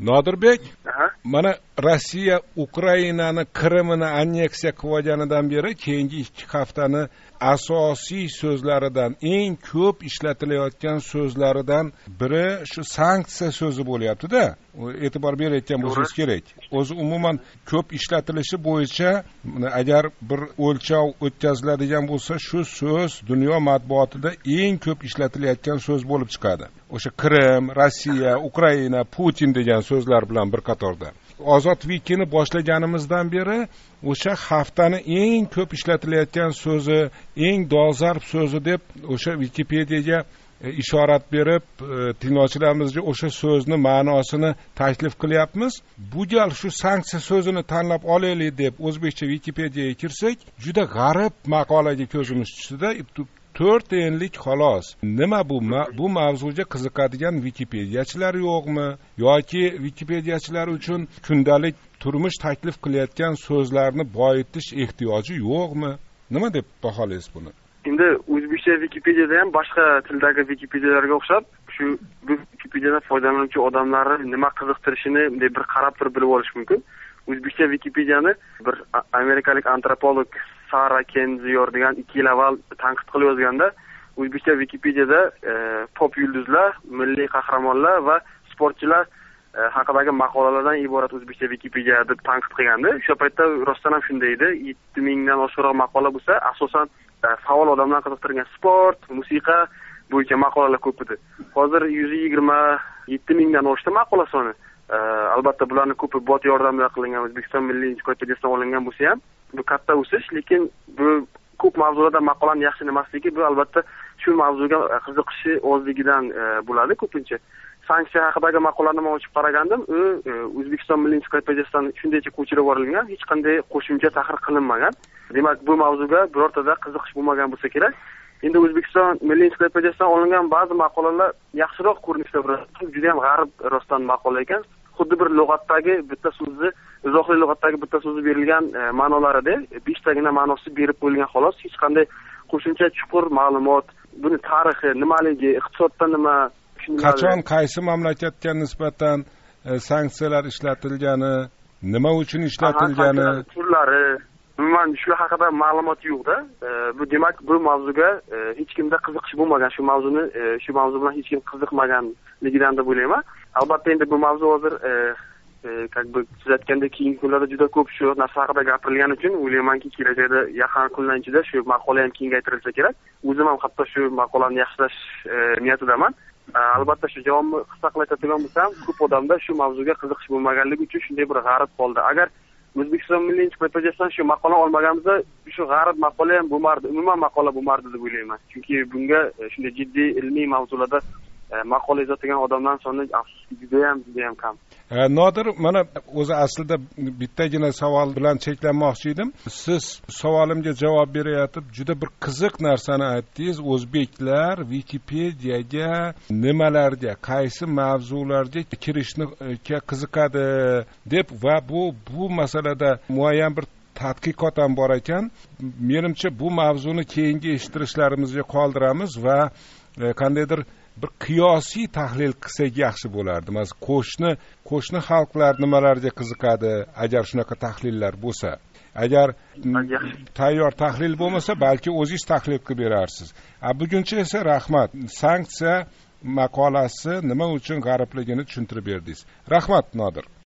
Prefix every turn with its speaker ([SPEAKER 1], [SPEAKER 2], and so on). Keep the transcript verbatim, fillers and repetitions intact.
[SPEAKER 1] Nodirbek,
[SPEAKER 2] Aha.
[SPEAKER 1] mana Rossiya Ukrainani Qrimini anneksiya qilib olganidan beri keyingi ikki haftani asosiy so'zlaridan, eng ko'p ishlatilayotgan so'zlaridan biri shu sanksiya so'zi bo'lyapti-da. E'tibor berayotgan bo'lsangiz kerak. O'zi umuman ko'p ishlatilishi bo'yicha agar bir o'lchov o'tkaziladigan bo'lsa, shu so'z dunyo matbuotida eng ko'p ishlatilayotgan so'z bo'lib chiqadi. O'sha Qrim, Rossiya, Ukraina, Putin degan so'zlar bilan bir qatorda. Ozod Wikini boshlaganimizdan beri o'sha haftani eng ko'p ishlatilayotgan so'zi, eng dolzarb so'zi deb o'sha Wikipediyaga ishorat berib, tinglovchilarimizga o'sha so'zni ma'nosini taklif qilyapmiz. Bu gal shu sanksiya so'zini tanlab olaylik deb o'zbekcha Wikipediyaga kirsak, juda g'arib maqolaga ko'zimiz tushdi-da. to'rt enlik xolos. Nima bu? Bu mavzuga qiziqadigan Wikipediyachilar yo'qmi? Yoki Wikipediyachilar uchun kundalik turmush taklif qilayotgan so'zlarni boyitish ehtiyoji yo'qmi? Nima deb baholaysiz buni?
[SPEAKER 2] Endi o'zbekcha Wikipediyada ham boshqa tildagi Wikipediyalarga o'xshab, shu bu Wikipediyadan foydalanuvchi odamlarni nima qiziqtirishini bir qarab turib bilib olish mumkin. O'zbekcha Wikipediyani bir amerikalik antropolog Sara Kenzior degan ikki yil avval tanqid qilib yozganda, o'zbekcha Wikipediyada e, pop yulduzlar, milliy qahramonlar va sportchilar e, haqidagi maqolalardan iborat o'zbekcha Wikipediya deb tanqid qilgandi. O'sha paytda rostdan ham shunday edi. yetti mingdan oshiqroq maqola bo'lsa, asosan e, faol odamlarni qiziqtirgan sport, musiqa bo'yicha maqolalar ko'p edi. Hozir yuz yigirma yetti mingdan oshdi maqola soni. E, albatta bularning ko'pi bot yordamida qilingan, O'zbekiston milliy ensiklopediyasidan olingan bo'lsa ham bu katta o'sish, lekin bu ko'p mavzularda maqolaning yaxshi emasligi, bu albatta shu mavzuga qiziqishi ozligidan e, bo'ladi ko'pincha. Sanksiya haqidagi maqolani men ochib qaragandim, u e, O'zbekiston milliy ensiklopediyasidan shundaycha ko'chirib yuborilgan, hech qanday qo'shimcha tahrir qilinmagan. Demak, bu mavzuga birortada qiziqish bo'lmagan bo'lsa kerak. Endi O'zbekiston milliy ensiklopediyasidan olingan ba'zi maqolalar yaxshiroq ko'rinishda bo'ladi. Juda ham g'arib rostdan maqola ekan. Xuddi bir lug'atdagi bitta so'zni, izohli lug'atdagi bitta so'zi berilgan e, ma'nolarida beshtagina ma'nosi berib qo'yilgan xolos, hech qanday qo'shimcha chuqur ma'lumot, buni tarixi, nimaligi, iqtisodda nima,
[SPEAKER 1] qachon qaysi mamlakatga nisbatan e, sanksiyalar ishlatilgani, nima uchun ishlatilgani,
[SPEAKER 2] turlari, umuman shu haqida ma'lumot yo'q-da. E, bu demak, bu mavzuga e, hech kimda qiziqish bo'lmagan, shu mavzuni e, shu mavzu bilan hech kim qiziqmaganligidan deb o'ylayman. Albatta endi bu mavzu hozir e, e, как бы siz aytgandek keyingi kunlarda juda ko'p shu narsa haqida gapirilgani uchun o'ylaymanki, kelajakda yaqin kunlar ichida shu maqola ham kengaytirilsa kerak. O'zim ham hatto shu maqolani yaxshilash e, niyatidaman. Albatta shu javobni qisqa qilib aytadigan bo'lsam, ko'p odamda shu mavzuga qiziqish bo'lmaganligi uchun shunday bir g'arib qoldi. Agar O'zbekiston milliy ensiklopediyasidan shu maqola olmaganimizda, shu g'arib maqola ham bo'lmardi, umuman maqola bo'lmardi deb o'ylayman. Chunki bunga shunday jiddiy ilmiy mavzularda maqola yozadigan odamlar soni afsuski juda ham juda ham kam.
[SPEAKER 1] Nodir, mana o'zi aslida bittagina savol bilan cheklanmoqchi edim. Siz savolimga javob berayotib juda bir qiziq narsani aytdingiz. O'zbeklar Wikipediyaga nimalarga, qaysi mavzularga kirishni qiziqadi deb va bu bu masalada muayyan bir tadqiqot ham bor ekan. Menimcha bu mavzuni keyingi eshittirishlarimizga qoldiramiz va qandaydir bir qiyosiy tahlil qilsak yaxshi bo'lardi. Masalan, qo'shni qo'shni xalqlar nimalarga qiziqadi agar shunaqa tahlillar bo'lsa. Agar tayyor tahlil bo'lmasa, balki o'zingiz tahlil qilib berarsiz. A buguncha esa rahmat. Sanksiya maqolasi nima uchun g'aribligini tushuntirib berdingiz. Rahmat, Nodir.